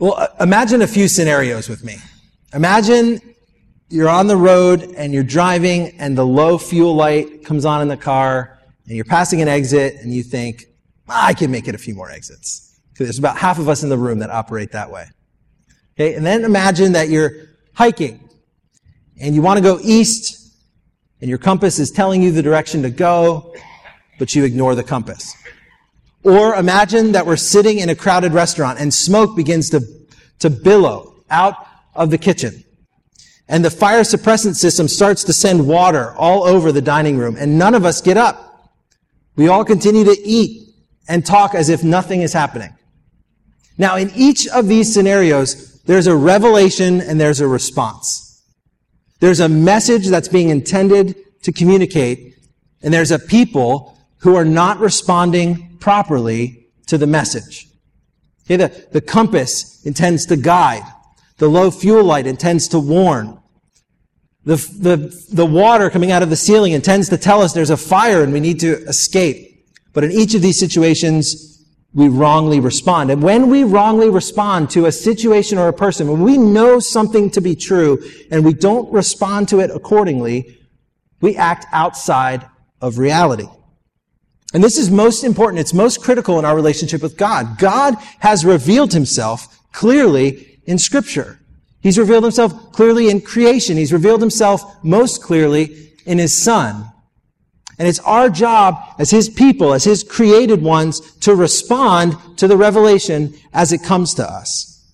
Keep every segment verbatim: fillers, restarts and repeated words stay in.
Well, imagine a few scenarios with me. Imagine you're on the road and you're driving and the low fuel light comes on in the car and you're passing an exit and you think, ah, I can make it a few more exits. Because there's about half of us in the room that operate that way. Okay, and then imagine that you're hiking and you want to go east and your compass is telling you the direction to go, but you ignore the compass. Or imagine that we're sitting in a crowded restaurant and smoke begins to, to billow out of the kitchen. And the fire suppressant system starts to send water all over the dining room, and none of us get up. We all continue to eat and talk as if nothing is happening. Now, in each of these scenarios, there's a revelation and there's a response. There's a message that's being intended to communicate, and there's a people who are not responding properly to the message. Okay, the, the compass intends to guide. The low fuel light intends to warn. The, the, the water coming out of the ceiling intends to tell us there's a fire and we need to escape. But in each of these situations, we wrongly respond. And when we wrongly respond to a situation or a person, when we know something to be true and we don't respond to it accordingly, we act outside of reality. And this is most important. It's most critical in our relationship with God. God has revealed himself clearly in Scripture. He's revealed himself clearly in creation. He's revealed himself most clearly in his Son. And it's our job as his people, as his created ones, to respond to the revelation as it comes to us.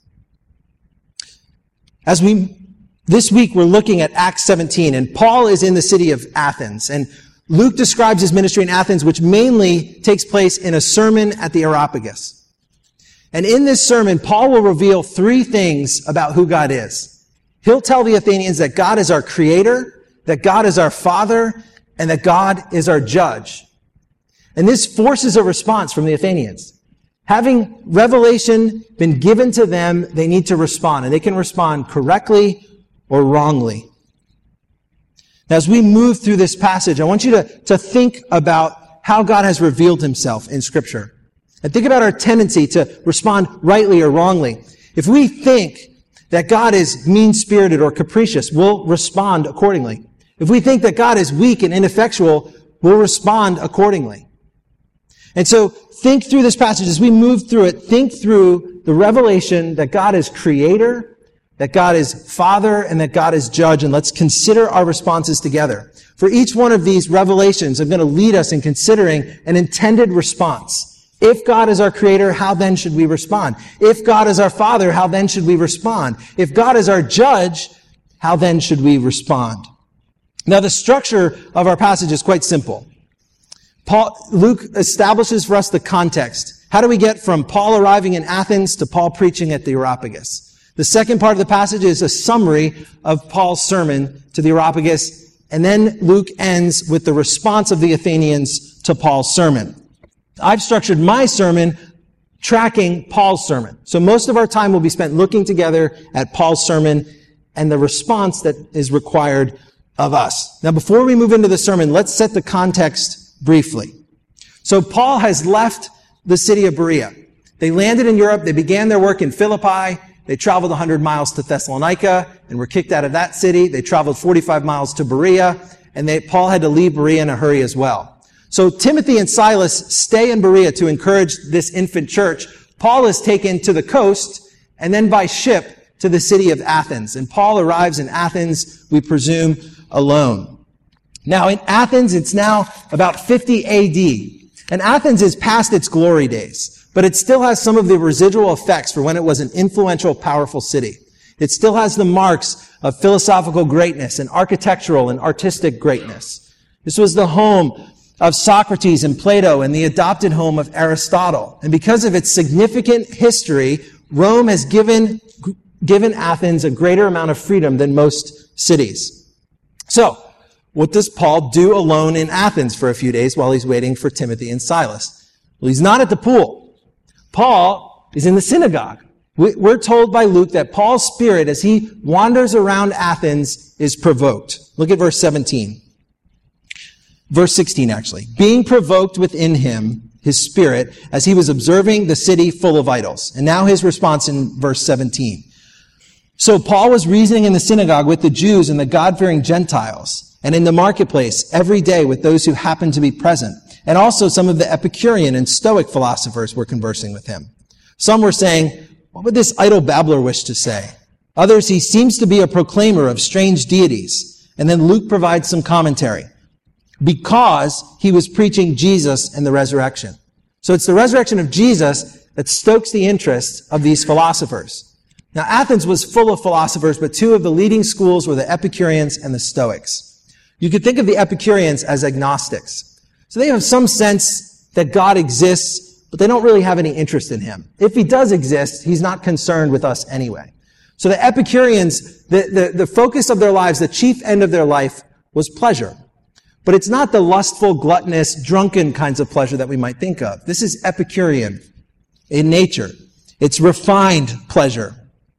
As we, this week we're looking at Acts seventeen, and Paul is in the city of Athens, and Luke describes his ministry in Athens, which mainly takes place in a sermon at the Areopagus. And in this sermon, Paul will reveal three things about who God is. He'll tell the Athenians that God is our creator, that God is our father, and that God is our judge. And this forces a response from the Athenians. Having revelation been given to them, they need to respond, and they can respond correctly or wrongly. Now, as we move through this passage, I want you to, to think about how God has revealed himself in Scripture. And think about our tendency to respond rightly or wrongly. If we think that God is mean-spirited or capricious, we'll respond accordingly. If we think that God is weak and ineffectual, we'll respond accordingly. And so think through this passage. As we move through it, think through the revelation that God is creator, that God is father, and that God is judge, and let's consider our responses together. For each one of these revelations, I'm going to lead us in considering an intended response. If God is our creator, how then should we respond? If God is our father, how then should we respond? If God is our judge, how then should we respond? Now, the structure of our passage is quite simple. Paul, Luke establishes for us the context. How do we get from Paul arriving in Athens to Paul preaching at the Areopagus? The second part of the passage is a summary of Paul's sermon to the Areopagus, and then Luke ends with the response of the Athenians to Paul's sermon. I've structured my sermon tracking Paul's sermon. So most of our time will be spent looking together at Paul's sermon and the response that is required of us. Now, before we move into the sermon, let's set the context briefly. So Paul has left the city of Berea. They landed in Europe. They began their work in Philippi. They traveled one hundred miles to Thessalonica and were kicked out of that city. They traveled forty-five miles to Berea, and they, Paul had to leave Berea in a hurry as well. So Timothy and Silas stay in Berea to encourage this infant church. Paul is taken to the coast and then by ship to the city of Athens. And Paul arrives in Athens, we presume, alone. Now in Athens, it's now about fifty A D. And Athens is past its glory days, but it still has some of the residual effects for when it was an influential, powerful city. It still has the marks of philosophical greatness and architectural and artistic greatness. This was the home of Socrates and Plato and the adopted home of Aristotle. And because of its significant history, Rome has given, given Athens a greater amount of freedom than most cities. So, what does Paul do alone in Athens for a few days while he's waiting for Timothy and Silas? Well, he's not at the pool. Paul is in the synagogue. We're told by Luke that Paul's spirit, as he wanders around Athens, is provoked. Look at verse seventeen. Verse sixteen, actually. Being provoked within him, his spirit, as he was observing the city full of idols. And now his response in verse seventeen. So Paul was reasoning in the synagogue with the Jews and the God-fearing Gentiles, and in the marketplace every day with those who happened to be present. And also some of the Epicurean and Stoic philosophers were conversing with him. Some were saying, what would this idle babbler wish to say? Others, he seems to be a proclaimer of strange deities. And then Luke provides some commentary. Because he was preaching Jesus and the resurrection. So it's the resurrection of Jesus that stokes the interest of these philosophers. Now, Athens was full of philosophers, but two of the leading schools were the Epicureans and the Stoics. You could think of the Epicureans as agnostics. So they have some sense that God exists, but they don't really have any interest in him. If he does exist, he's not concerned with us anyway. So the Epicureans, the, the, the focus of their lives, the chief end of their life was pleasure. But it's not the lustful, gluttonous, drunken kinds of pleasure that we might think of. This is Epicurean in nature. It's refined pleasure.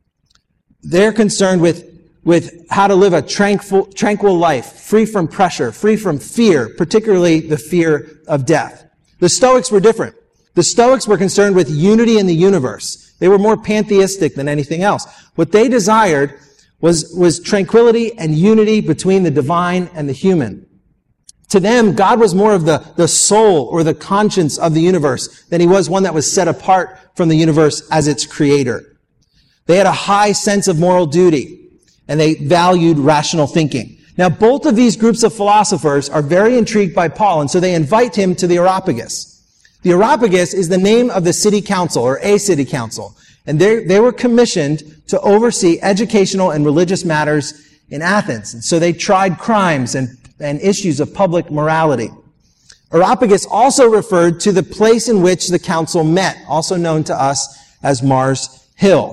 They're concerned with, with how to live a tranquil, tranquil life, free from pressure, free from fear, particularly the fear of death. The Stoics were different. The Stoics were concerned with unity in the universe. They were more pantheistic than anything else. What they desired was, was tranquility and unity between the divine and the human. To them, God was more of the, the soul or the conscience of the universe than he was one that was set apart from the universe as its creator. They had a high sense of moral duty, and they valued rational thinking. Now, both of these groups of philosophers are very intrigued by Paul, and so they invite him to the Areopagus. The Areopagus is the name of the city council, or a city council, and they, they were commissioned to oversee educational and religious matters in Athens. And so they tried crimes and, and issues of public morality. Areopagus also referred to the place in which the council met, also known to us as Mars Hill.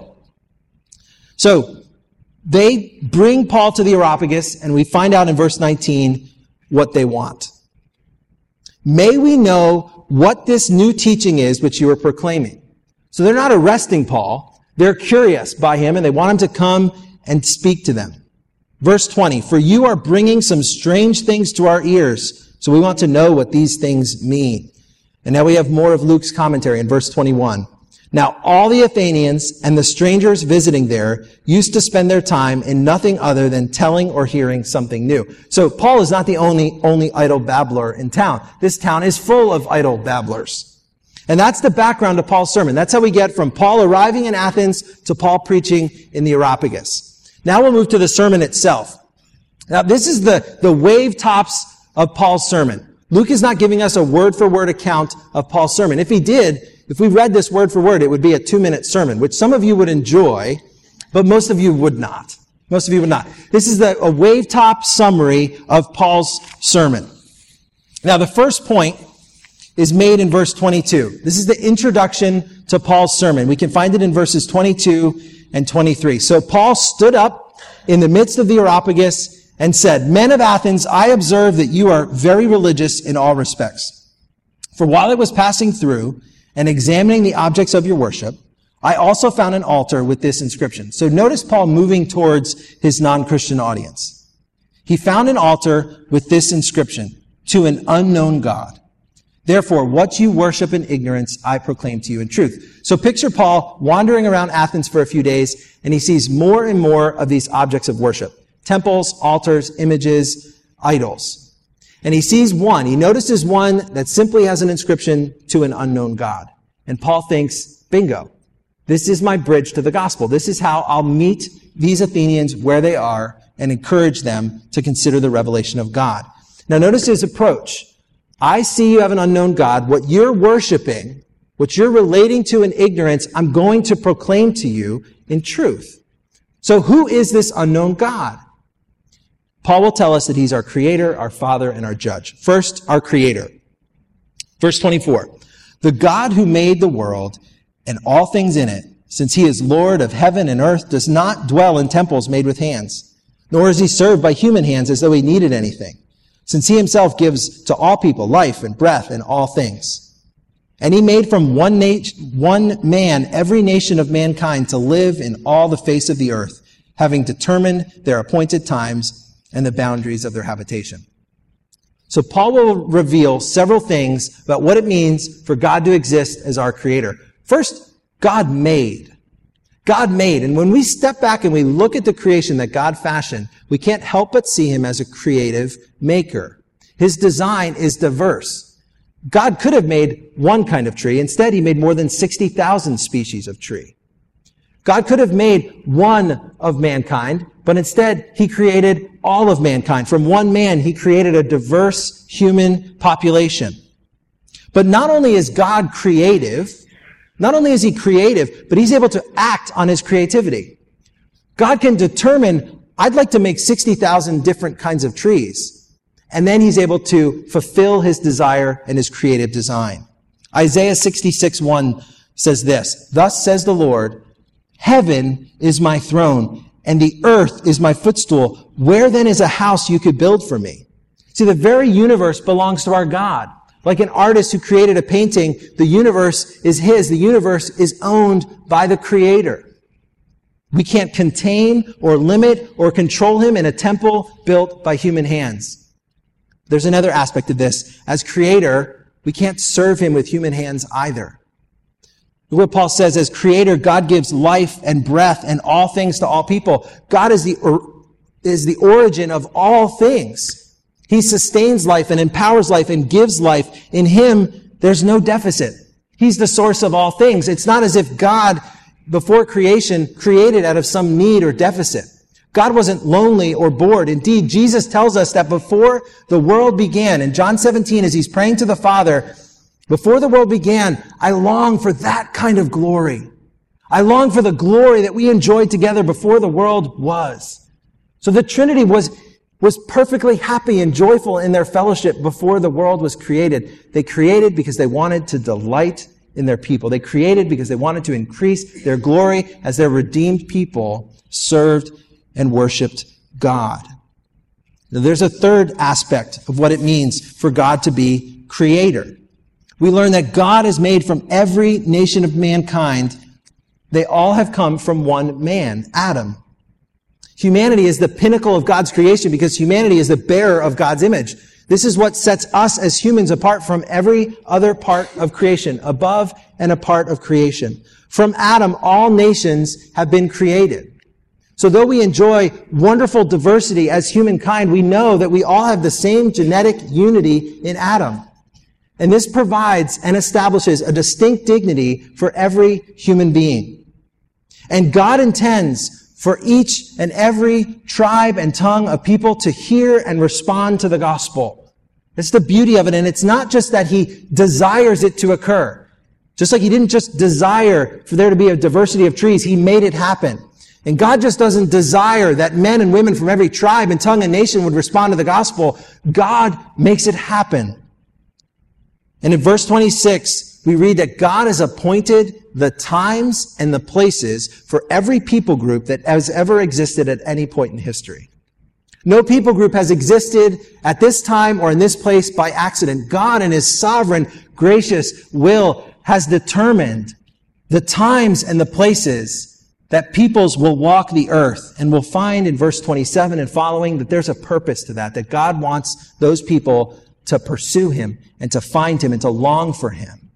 So, they bring Paul to the Areopagus, and we find out in verse nineteen what they want. May we know what this new teaching is which you are proclaiming. So they're not arresting Paul. They're curious by him, and they want him to come and speak to them. Verse twenty, for you are bringing some strange things to our ears, so we want to know what these things mean. And now we have more of Luke's commentary in verse twenty-one. Now, all the Athenians and the strangers visiting there used to spend their time in nothing other than telling or hearing something new. So Paul is not the only, only idle babbler in town. This town is full of idle babblers. And that's the background to Paul's sermon. That's how we get from Paul arriving in Athens to Paul preaching in the Areopagus. Now we'll move to the sermon itself. Now this is the, the wave tops of Paul's sermon. Luke is not giving us a word-for-word account of Paul's sermon. If he did, if we read this word for word, it would be a two-minute sermon, which some of you would enjoy, but most of you would not. Most of you would not. This is the, a wave-top summary of Paul's sermon. Now, the first point is made in verse twenty-two. This is the introduction to Paul's sermon. We can find it in verses twenty-two and twenty-three. So Paul stood up in the midst of the Areopagus and said, Men of Athens, I observe that you are very religious in all respects. For while I was passing through and examining the objects of your worship, I also found an altar with this inscription. So notice Paul moving towards his non-Christian audience. He found an altar with this inscription, to an unknown God. Therefore, what you worship in ignorance, I proclaim to you in truth. So picture Paul wandering around Athens for a few days, and he sees more and more of these objects of worship. Temples, altars, images, idols. And he sees one. He notices one that simply has an inscription, to an unknown God. And Paul thinks, bingo. This is my bridge to the gospel. This is how I'll meet these Athenians where they are and encourage them to consider the revelation of God. Now notice his approach. I see you have an unknown God. What you're worshiping, what you're relating to in ignorance, I'm going to proclaim to you in truth. So who is this unknown God? Paul will tell us that he's our creator, our father, and our judge. First, our creator. Verse twenty-four. The God who made the world and all things in it, since he is Lord of heaven and earth, does not dwell in temples made with hands, nor is he served by human hands as though he needed anything, since he himself gives to all people life and breath and all things. And he made from one, nat- one man every nation of mankind to live in all the face of the earth, having determined their appointed times and the boundaries of their habitation. So Paul will reveal several things about what it means for God to exist as our creator. First, God made. God made. And when we step back and we look at the creation that God fashioned, we can't help but see him as a creative maker. His design is diverse. God could have made one kind of tree. Instead, he made more than sixty thousand species of tree. God could have made one of mankind, but instead, he created all of mankind. From one man, he created a diverse human population. But not only is God creative, not only is he creative, but he's able to act on his creativity. God can determine, I'd like to make sixty thousand different kinds of trees. And then he's able to fulfill his desire and his creative design. Isaiah sixty-six one says this, "Thus says the Lord, heaven is my throne, and the earth is my footstool. Where then is a house you could build for me?" See, the very universe belongs to our God. Like an artist who created a painting, the universe is his. The universe is owned by the Creator. We can't contain or limit or control him in a temple built by human hands. There's another aspect of this. As Creator, we can't serve him with human hands either. Look what Paul says, as Creator, God gives life and breath and all things to all people. God is the, or, is the origin of all things. He sustains life and empowers life and gives life. In him, there's no deficit. He's the source of all things. It's not as if God, before creation, created out of some need or deficit. God wasn't lonely or bored. Indeed, Jesus tells us that before the world began, in John seventeen, as he's praying to the Father, before the world began, I long for that kind of glory. I long for the glory that we enjoyed together before the world was. So the Trinity was was perfectly happy and joyful in their fellowship before the world was created. They created because they wanted to delight in their people. They created because they wanted to increase their glory as their redeemed people served and worshiped God. Now, there's a third aspect of what it means for God to be creator. We learn that God is made from every nation of mankind. They all have come from one man, Adam. Humanity is the pinnacle of God's creation because humanity is the bearer of God's image. This is what sets us as humans apart from every other part of creation, above and a part of creation. From Adam, all nations have been created. So though we enjoy wonderful diversity as humankind, we know that we all have the same genetic unity in Adam. And this provides and establishes a distinct dignity for every human being. And God intends for each and every tribe and tongue of people to hear and respond to the gospel. That's the beauty of it. And it's not just that he desires it to occur. Just like he didn't just desire for there to be a diversity of trees, he made it happen. And God just doesn't desire that men and women from every tribe and tongue and nation would respond to the gospel. God makes it happen. And in verse twenty-six, we read that God has appointed the times and the places for every people group that has ever existed at any point in history. No people group has existed at this time or in this place by accident. God in his sovereign, gracious will has determined the times and the places that peoples will walk the earth. And we'll find in verse twenty-seven and following that there's a purpose to that, that God wants those people to pursue him and to find him and to long for him.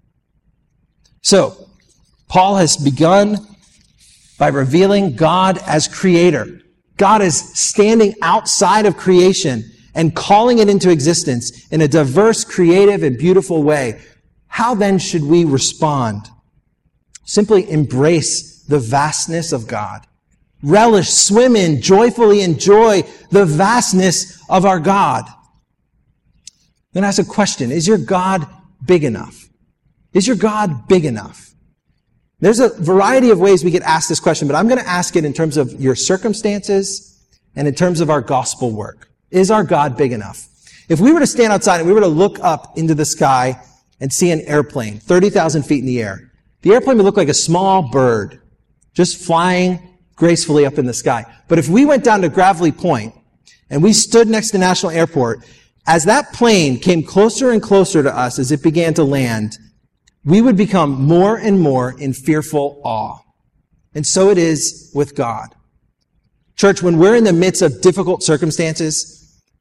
So, Paul has begun by revealing God as creator. God is standing outside of creation and calling it into existence in a diverse, creative, and beautiful way. How then should we respond? Simply embrace the vastness of God. Relish, swim in, joyfully enjoy the vastness of our God. Then I ask a question. Is your God big enough? Is your God big enough? There's a variety of ways we could ask this question, but I'm going to ask it in terms of your circumstances and in terms of our gospel work. Is our God big enough? If we were to stand outside and we were to look up into the sky and see an airplane thirty thousand feet in the air, the airplane would look like a small bird just flying gracefully up in the sky. But if we went down to Gravelly Point and we stood next to National Airport, as that plane came closer and closer to us as it began to land, we would become more and more in fearful awe. And so it is with God. Church, when we're in the midst of difficult circumstances,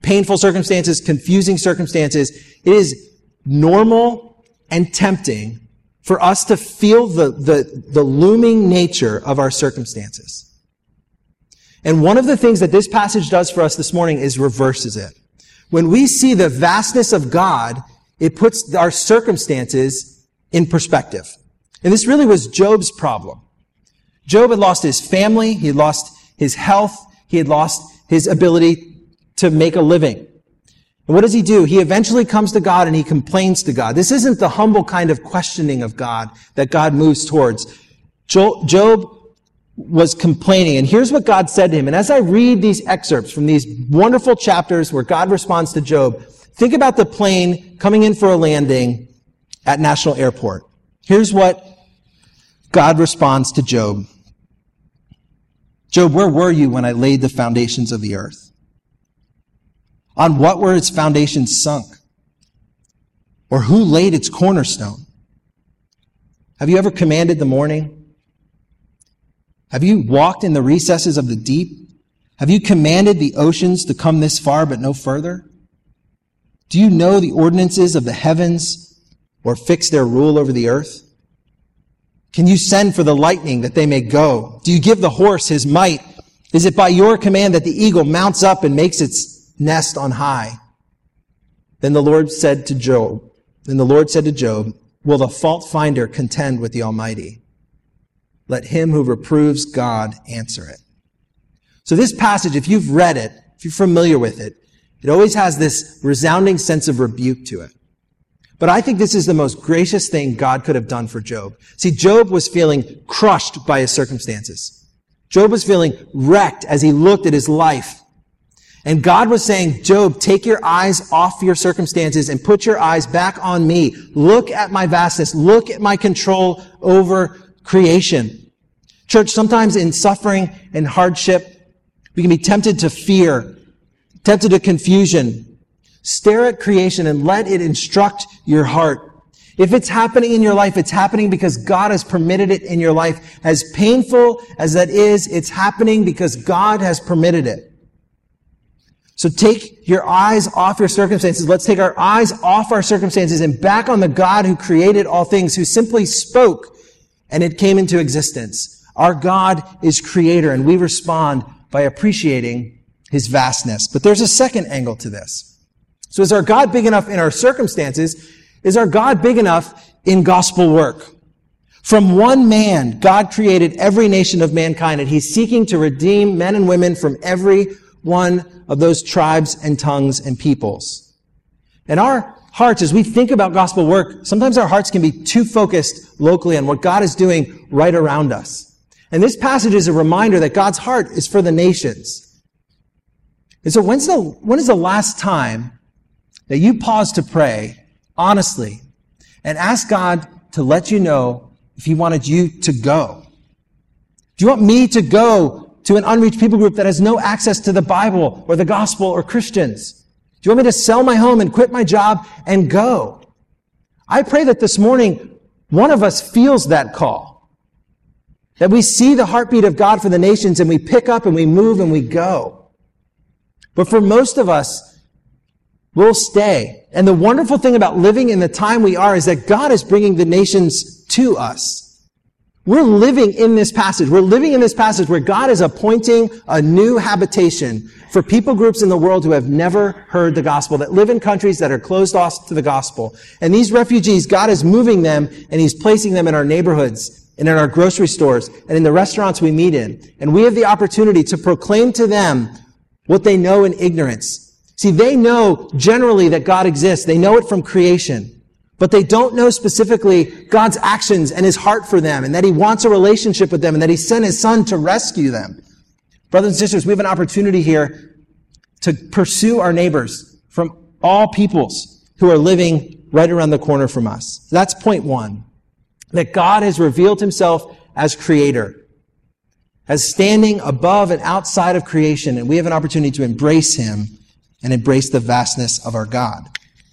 painful circumstances, confusing circumstances, it is normal and tempting for us to feel the, the, the looming nature of our circumstances. And one of the things that this passage does for us this morning is reverses it. When we see the vastness of God, it puts our circumstances in perspective. And this really was Job's problem. Job had lost his family, he had lost his health, he had lost his ability to make a living. And what does he do? He eventually comes to God and he complains to God. This isn't the humble kind of questioning of God that God moves towards. Job was complaining, and here's what God said to him. And as I read these excerpts from these wonderful chapters where God responds to Job, think about the plane coming in for a landing at National Airport. Here's what God responds to Job. Job, where were you when I laid the foundations of the earth? On what were its foundations sunk? Or who laid its cornerstone? Have you ever commanded the morning? Have you walked in the recesses of the deep? Have you commanded the oceans to come this far but no further? Do you know the ordinances of the heavens or fix their rule over the earth? Can you send for the lightning that they may go? Do you give the horse his might? Is it by your command that the eagle mounts up and makes its nest on high? Then the Lord said to Job, then the Lord said to Job, will the fault finder contend with the Almighty? Let him who reproves God answer it. So this passage, if you've read it, if you're familiar with it, it always has this resounding sense of rebuke to it. But I think this is the most gracious thing God could have done for Job. See, Job was feeling crushed by his circumstances. Job was feeling wrecked as he looked at his life. And God was saying, Job, take your eyes off your circumstances and put your eyes back on me. Look at my vastness. Look at my control over creation. Church, sometimes in suffering and hardship, we can be tempted to fear, tempted to confusion. Stare at creation and let it instruct your heart. If it's happening in your life, it's happening because God has permitted it in your life. As painful as that is, it's happening because God has permitted it. So take your eyes off your circumstances. Let's take our eyes off our circumstances and back on the God who created all things, who simply spoke and it came into existence. Our God is creator, and we respond by appreciating his vastness. But there's a second angle to this. So is our God big enough in our circumstances? Is our God big enough in gospel work? From one man, God created every nation of mankind, and he's seeking to redeem men and women from every one of those tribes and tongues and peoples. And our hearts, as we think about gospel work, sometimes our hearts can be too focused locally on what God is doing right around us. And this passage is a reminder that God's heart is for the nations. And so when's the, when is the last time that you pause to pray honestly and ask God to let you know if he wanted you to go? Do you want me to go to an unreached people group that has no access to the Bible or the gospel or Christians? Do you want me to sell my home and quit my job and go? I pray that this morning one of us feels that call. That we see the heartbeat of God for the nations and we pick up and we move and we go. But for most of us, we'll stay. And the wonderful thing about living in the time we are is that God is bringing the nations to us. We're living in this passage. We're living in this passage where God is appointing a new habitation for people groups in the world who have never heard the gospel, that live in countries that are closed off to the gospel. And these refugees, God is moving them and he's placing them in our neighborhoods and in our grocery stores and in the restaurants we meet in. And we have the opportunity to proclaim to them what they know in ignorance. See, they know generally that God exists. They know it from creation. But they don't know specifically God's actions and his heart for them, and that he wants a relationship with them, and that he sent his son to rescue them. Brothers and sisters, we have an opportunity here to pursue our neighbors from all peoples who are living right around the corner from us. That's point one. That God has revealed himself as creator, as standing above and outside of creation, and we have an opportunity to embrace him and embrace the vastness of our God.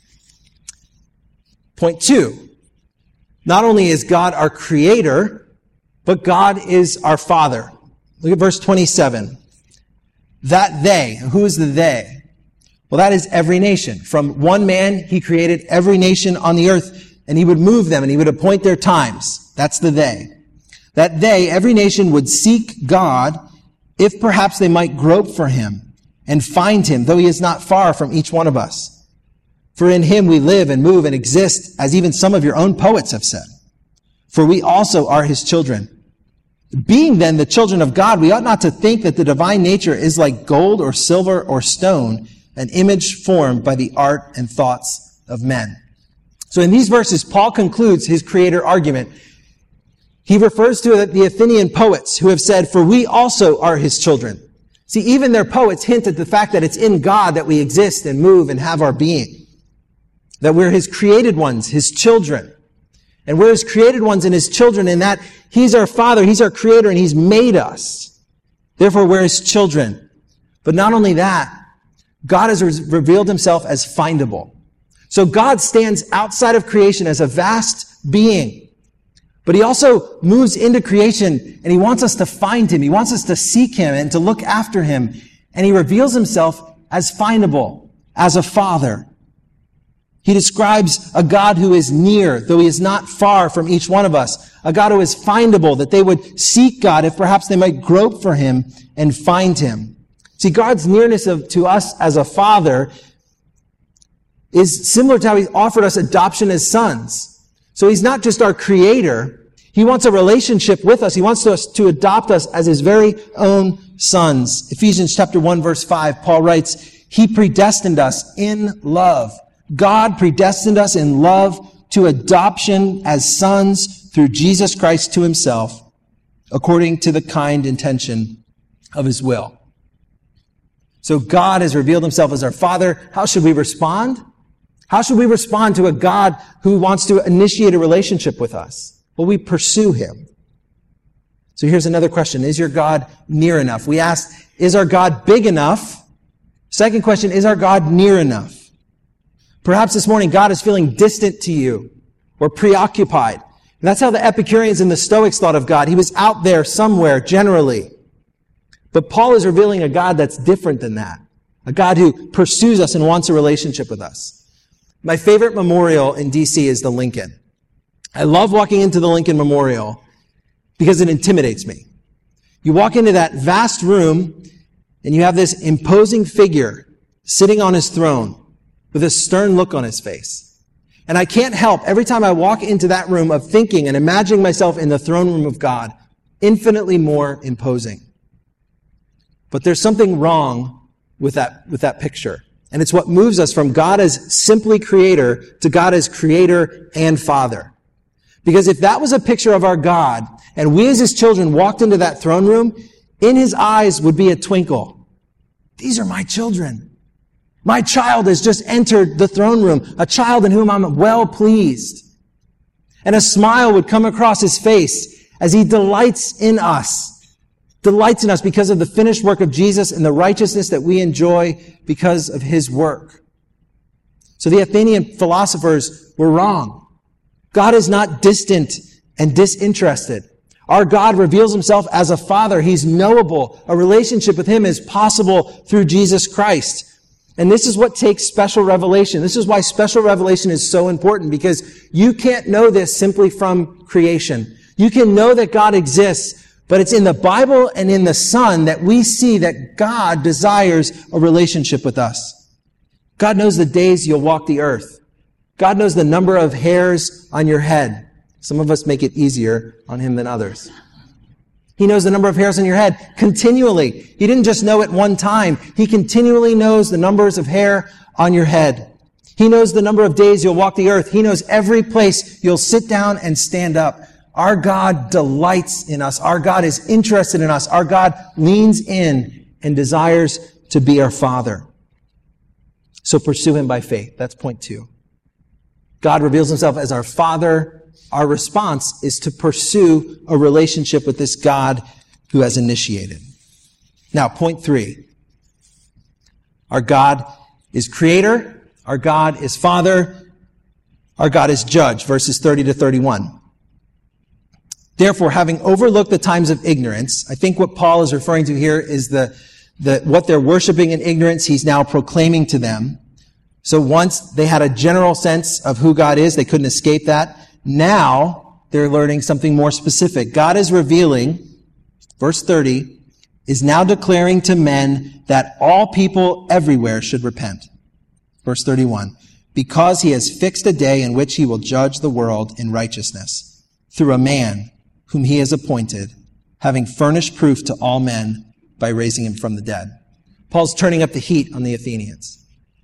Point two, not only is God our creator, but God is our Father. Look at verse twenty-seven. That they, who is the they? Well, that is every nation. From one man, he created every nation on the earth, and he would move them, and he would appoint their times. That's the they. That they, every nation, would seek God, if perhaps they might grope for him and find him, though he is not far from each one of us. For in him we live and move and exist, as even some of your own poets have said. For we also are his children. Being then the children of God, we ought not to think that the divine nature is like gold or silver or stone, an image formed by the art and thoughts of men. So in these verses, Paul concludes his creator argument. He refers to the Athenian poets who have said, for we also are his children. See, even their poets hint at the fact that it's in God that we exist and move and have our being. That we're his created ones, his children. And we're his created ones and his children in that he's our father, he's our creator, and he's made us. Therefore, we're his children. But not only that, God has re- revealed himself as findable. So God stands outside of creation as a vast being. But he also moves into creation, and he wants us to find him. He wants us to seek him and to look after him. And he reveals himself as findable, as a father. He describes a God who is near, though he is not far from each one of us. A God who is findable, that they would seek God if perhaps they might grope for him and find him. See, God's nearness of, to us as a father is similar to how he offered us adoption as sons. So he's not just our creator. He wants a relationship with us. He wants us to adopt us as his very own sons. Ephesians chapter one, verse five, Paul writes, he predestined us in love. God predestined us in love to adoption as sons through Jesus Christ to himself, according to the kind intention of his will. So God has revealed himself as our Father. How should we respond? How should we respond to a God who wants to initiate a relationship with us? Well, we pursue him. So here's another question. Is your God near enough? We asked, is our God big enough? Second question, is our God near enough? Perhaps this morning God is feeling distant to you or preoccupied. And that's how the Epicureans and the Stoics thought of God. He was out there somewhere, generally. But Paul is revealing a God that's different than that. A God who pursues us and wants a relationship with us. My favorite memorial in D C is the Lincoln. I love walking into the Lincoln Memorial because it intimidates me. You walk into that vast room and you have this imposing figure sitting on his throne with a stern look on his face. And I can't help, every time I walk into that room, of thinking and imagining myself in the throne room of God, infinitely more imposing. But there's something wrong with that, with that picture. And it's what moves us from God as simply creator to God as creator and father. Because if that was a picture of our God, and we as his children walked into that throne room, in his eyes would be a twinkle. These are my children. My child has just entered the throne room, a child in whom I'm well pleased. And a smile would come across his face as he delights in us, delights in us because of the finished work of Jesus and the righteousness that we enjoy because of his work. So the Athenian philosophers were wrong. God is not distant and disinterested. Our God reveals himself as a father. He's knowable. A relationship with him is possible through Jesus Christ. And this is what takes special revelation. This is why special revelation is so important, because you can't know this simply from creation. You can know that God exists, but it's in the Bible and in the Son that we see that God desires a relationship with us. God knows the days you'll walk the earth. God knows the number of hairs on your head. Some of us make it easier on him than others. He knows the number of hairs on your head continually. He didn't just know it one time. He continually knows the numbers of hair on your head. He knows the number of days you'll walk the earth. He knows every place you'll sit down and stand up. Our God delights in us. Our God is interested in us. Our God leans in and desires to be our Father. So pursue him by faith. That's point two. God reveals himself as our Father. Our response is to pursue a relationship with this God who has initiated. Now, point three. Our God is creator. Our God is Father. Our God is judge. Verses thirty to thirty-one. Therefore, having overlooked the times of ignorance, I think what Paul is referring to here is the, that what they're worshiping in ignorance, he's now proclaiming to them. So once they had a general sense of who God is, they couldn't escape that. Now they're learning something more specific. God is revealing, verse thirty, is now declaring to men that all people everywhere should repent. Verse thirty-one, because he has fixed a day in which he will judge the world in righteousness through a man whom he has appointed, having furnished proof to all men by raising him from the dead. Paul's turning up the heat on the Athenians.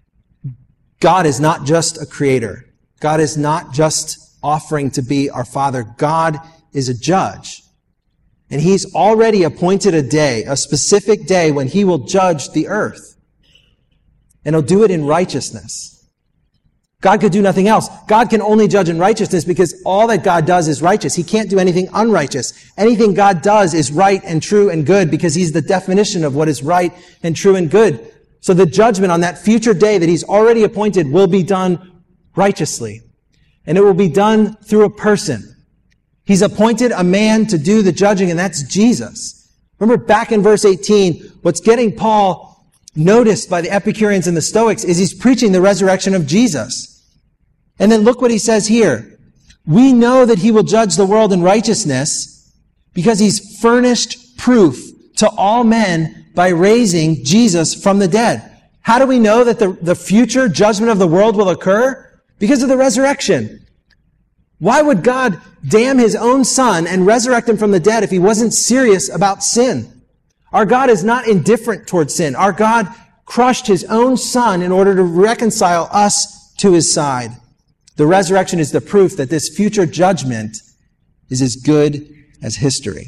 God is not just a creator. God is not just offering to be our Father. God is a judge. And he's already appointed a day, a specific day when he will judge the earth. And he'll do it in righteousness. God could do nothing else. God can only judge in righteousness because all that God does is righteous. He can't do anything unrighteous. Anything God does is right and true and good because he's the definition of what is right and true and good. So the judgment on that future day that he's already appointed will be done righteously. And it will be done through a person. He's appointed a man to do the judging, and that's Jesus. Remember back in verse eighteen, what's getting Paul noticed by the Epicureans and the Stoics is he's preaching the resurrection of Jesus. And then look what he says here. We know that he will judge the world in righteousness because he's furnished proof to all men by raising Jesus from the dead. How do we know that the, the future judgment of the world will occur? Because of the resurrection. Why would God damn his own son and resurrect him from the dead if he wasn't serious about sin? Our God is not indifferent towards sin. Our God crushed his own son in order to reconcile us to his side. The resurrection is the proof that this future judgment is as good as history.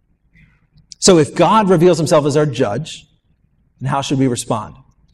So if God reveals himself as our judge, then how should we respond?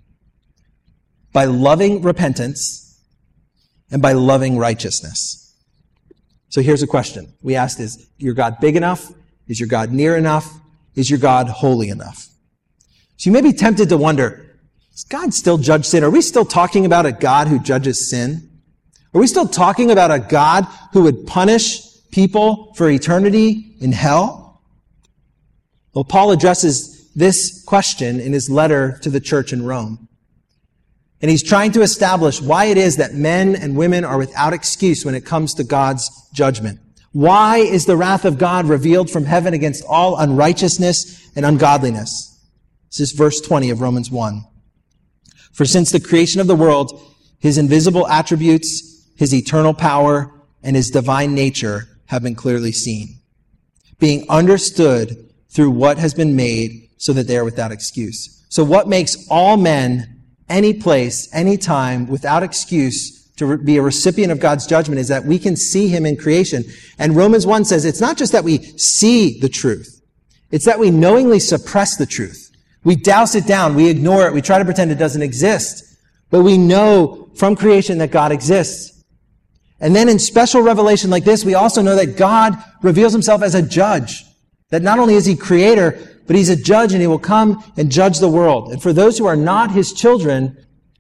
By loving repentance and by loving righteousness. So here's a question. We asked, is your God big enough? Is your God near enough? Is your God holy enough? So you may be tempted to wonder, does God still judge sin? Are we still talking about a God who judges sin? Are we still talking about a God who would punish people for eternity in hell? Well, Paul addresses this question in his letter to the church in Rome. And he's trying to establish why it is that men and women are without excuse when it comes to God's judgment. Why is the wrath of God revealed from heaven against all unrighteousness and ungodliness? This is verse twenty of Romans one. For since the creation of the world, his invisible attributes, his eternal power, and his divine nature have been clearly seen, being understood through what has been made so that they are without excuse. So what makes all men, any place, any time, without excuse to be a recipient of God's judgment is that we can see him in creation. And Romans one says it's not just that we see the truth. It's that we knowingly suppress the truth. We douse it down. We ignore it. We try to pretend it doesn't exist. But we know from creation that God exists. And then in special revelation like this, we also know that God reveals himself as a judge. That not only is he creator, but he's a judge and he will come and judge the world. And for those who are not his children,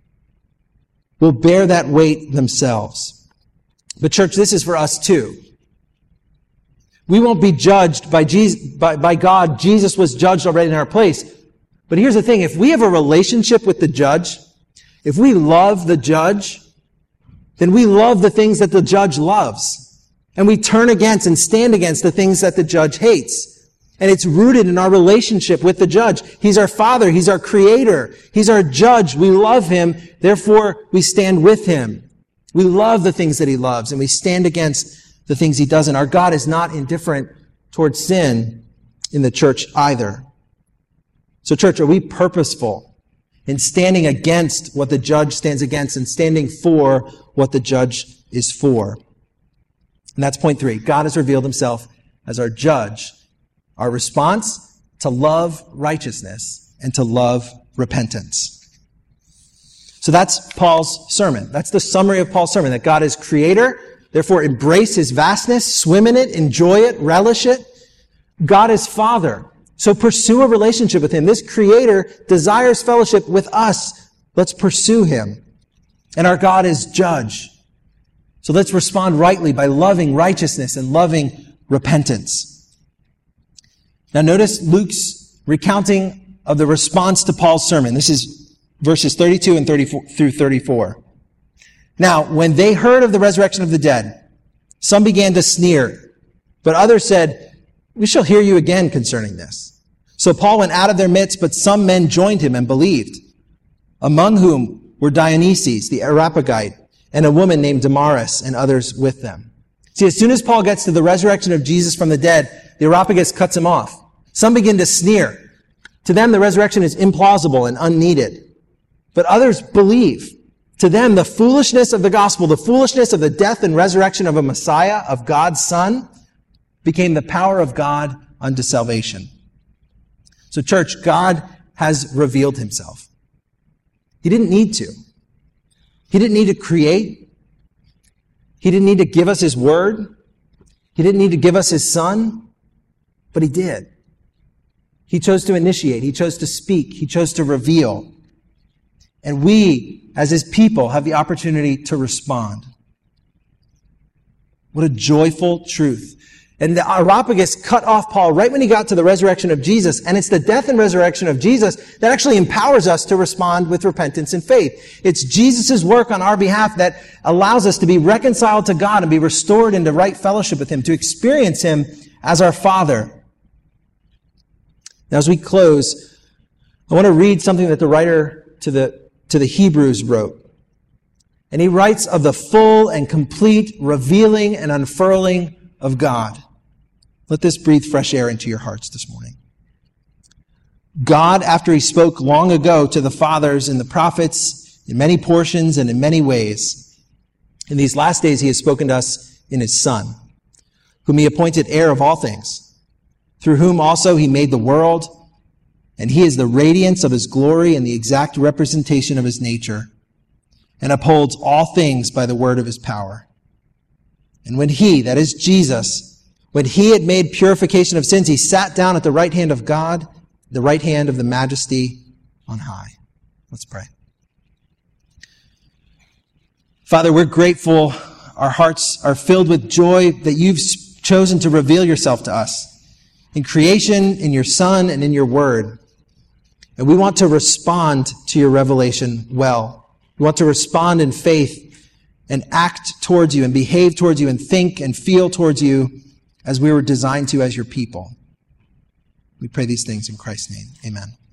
will bear that weight themselves. But church, this is for us too. We won't be judged by, Jesus, by, by God. Jesus was judged already in our place. But here's the thing. If we have a relationship with the judge, if we love the judge, then we love the things that the judge loves. And we turn against and stand against the things that the judge hates. And it's rooted in our relationship with the judge. He's our Father. He's our Creator. He's our judge. We love him. Therefore, we stand with him. We love the things that he loves, and we stand against the things he doesn't. Our God is not indifferent towards sin in the church either. So church, are we purposeful in standing against what the judge stands against and standing for what the judge is for? And that's point three. God has revealed himself as our judge. Our response, to love righteousness and to love repentance. So that's Paul's sermon. That's the summary of Paul's sermon, that God is creator, therefore embrace his vastness, swim in it, enjoy it, relish it. God is Father, so pursue a relationship with him. This creator desires fellowship with us. Let's pursue him. And our God is judge. So let's respond rightly by loving righteousness and loving repentance. Now notice Luke's recounting of the response to Paul's sermon. This is verses thirty-two and thirty-four through thirty-four. Now, when they heard of the resurrection of the dead, some began to sneer, but others said, "We shall hear you again concerning this." So Paul went out of their midst, but some men joined him and believed, among whom were Dionysius the Areopagite and a woman named Damaris and others with them. See, as soon as Paul gets to the resurrection of Jesus from the dead, the Areopagus cuts him off. Some begin to sneer. To them, the resurrection is implausible and unneeded. But others believe. To them, the foolishness of the gospel, the foolishness of the death and resurrection of a Messiah, of God's Son, became the power of God unto salvation. So church, God has revealed himself. He didn't need to. He didn't need to create. He didn't need to give us his word. He didn't need to give us his Son, but he did. He chose to initiate. He chose to speak. He chose to reveal. And we, as his people, have the opportunity to respond. What a joyful truth. And the Areopagus cut off Paul right when he got to the resurrection of Jesus. And it's the death and resurrection of Jesus that actually empowers us to respond with repentance and faith. It's Jesus' work on our behalf that allows us to be reconciled to God and be restored into right fellowship with him, to experience him as our Father. Now, as we close, I want to read something that the writer to the, to the Hebrews wrote. And he writes of the full and complete revealing and unfurling of God. Let this breathe fresh air into your hearts this morning. God, after he spoke long ago to the fathers and the prophets in many portions and in many ways, in these last days he has spoken to us in his Son, whom he appointed heir of all things, through whom also he made the world, and he is the radiance of his glory and the exact representation of his nature, and upholds all things by the word of his power. And when he, that is Jesus, when he had made purification of sins, he sat down at the right hand of God, the right hand of the majesty on high. Let's pray. Father, we're grateful. Our hearts are filled with joy that you've chosen to reveal yourself to us in creation, in your Son, and in your word. And we want to respond to your revelation well. We want to respond in faith and act towards you and behave towards you and think and feel towards you as we were designed to as your people. We pray these things in Christ's name. Amen.